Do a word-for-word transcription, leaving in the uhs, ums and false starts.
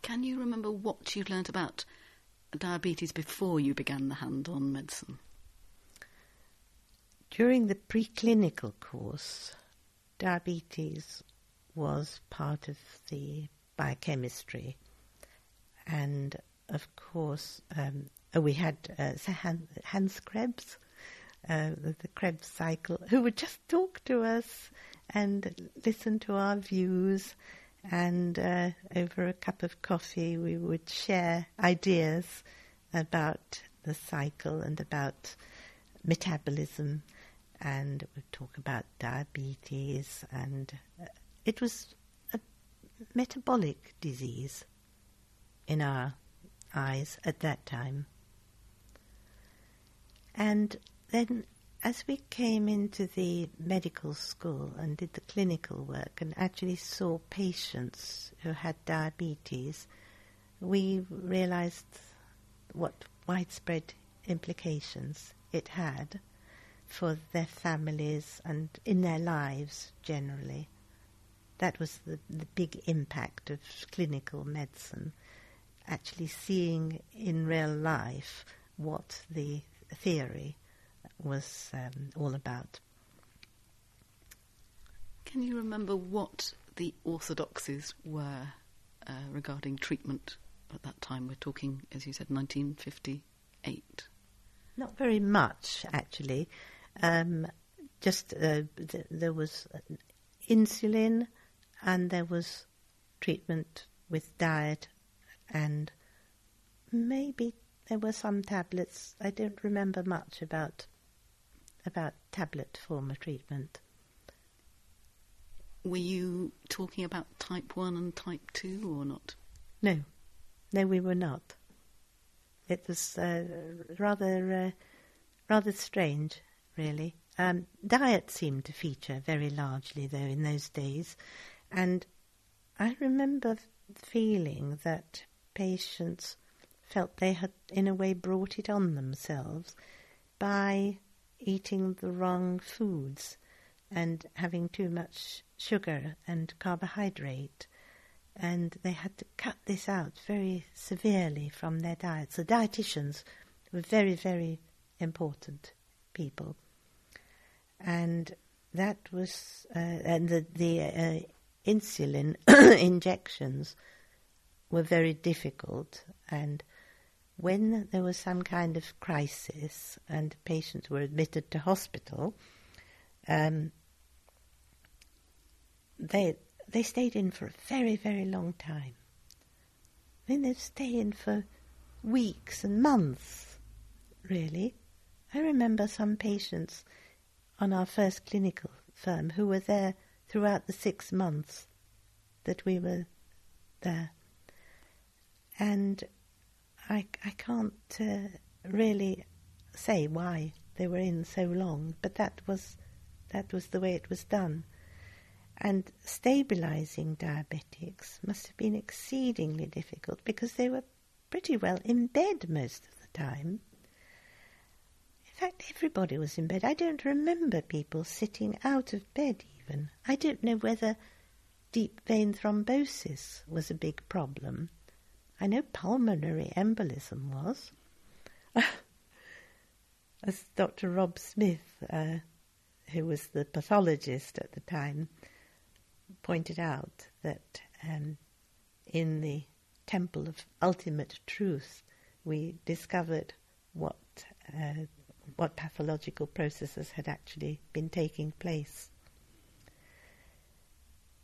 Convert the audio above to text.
Can you remember what you learnt about diabetes before you began the hand-on medicine? During the preclinical course, diabetes was part of the biochemistry, and of course um, we had uh, Hans Krebs, uh, the Krebs cycle, who would just talk to us and listen to our views, and uh, over a cup of coffee we would share ideas about the cycle and about metabolism, and we'd talk about diabetes, and uh, it was a metabolic disease in our eyes at that time. And then as we came into the medical school and did the clinical work and actually saw patients who had diabetes, we realized what widespread implications it had for their families and in their lives generally. That was the, the big impact of clinical medicine, actually seeing in real life what the theory was um, all about. Can you remember what the orthodoxies were uh, regarding treatment at that time? We're talking, as you said, nineteen fifty-eight. Not very much, actually. Um, just uh, th- there was insulin, and there was treatment with diet, and maybe there were some tablets. I don't remember much about about tablet form of treatment. Were you talking about type one and type two or not? No, no, we were not. It was uh, rather, uh, rather strange, really. Um, diet seemed to feature very largely, though, in those days, and I remember f- feeling that patients felt they had, in a way, brought it on themselves by eating the wrong foods and having too much sugar and carbohydrate, and they had to cut this out very severely from their diets. The dietitians were very, very important people, and that was uh, and the the uh, insulin injections were very difficult, and when there was some kind of crisis and patients were admitted to hospital, um, they they stayed in for a very, very long time. I mean, they'd stay in for weeks and months, really. I remember some patients on our first clinical firm who were there throughout the six months that we were there. And I, I can't uh, really say why they were in so long, but that was that was the way it was done. And stabilising diabetics must have been exceedingly difficult because they were pretty well in bed most of the time. In fact, everybody was in bed. I don't remember people sitting out of bed even. I don't know whether deep vein thrombosis was a big problem. I know pulmonary embolism was. As Doctor Rob Smith, uh, who was the pathologist at the time, pointed out that um, in the Temple of Ultimate Truth we discovered what uh, what pathological processes had actually been taking place.